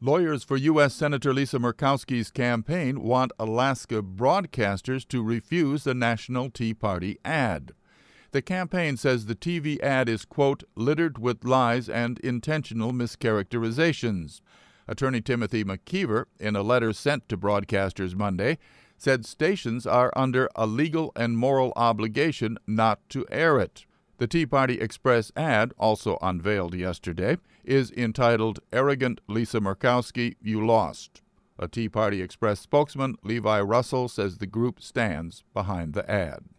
Lawyers for U.S. Senator Lisa Murkowski's campaign want Alaska broadcasters to refuse the National Tea Party ad. The campaign says the TV ad is, quote, littered with lies and intentional mischaracterizations. Attorney Timothy McKeever, in a letter sent to broadcasters Monday, said stations are under a legal and moral obligation not to air it. The Tea Party Express ad, also unveiled yesterday, is entitled "Arrogant Lisa Murkowski, You Lost." A Tea Party Express spokesman, Levi Russell, says the group stands behind the ad.